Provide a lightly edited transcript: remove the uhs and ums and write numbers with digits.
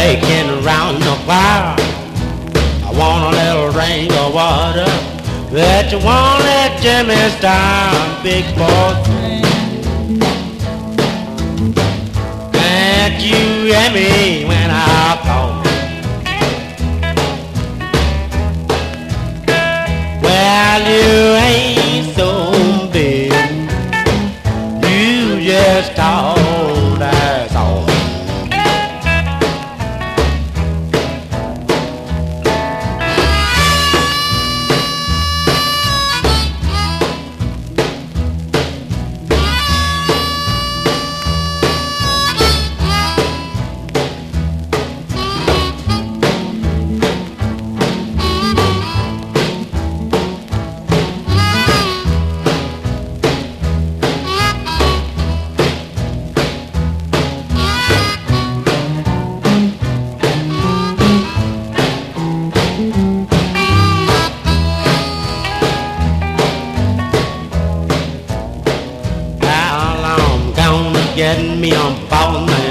baking around the fire. I want a little drink of water. Bet you won't let Jimmy's down, big boy. Can't you hear me when I call? Well, you ain't so big. You just talk, that's all. Get me a ball, man.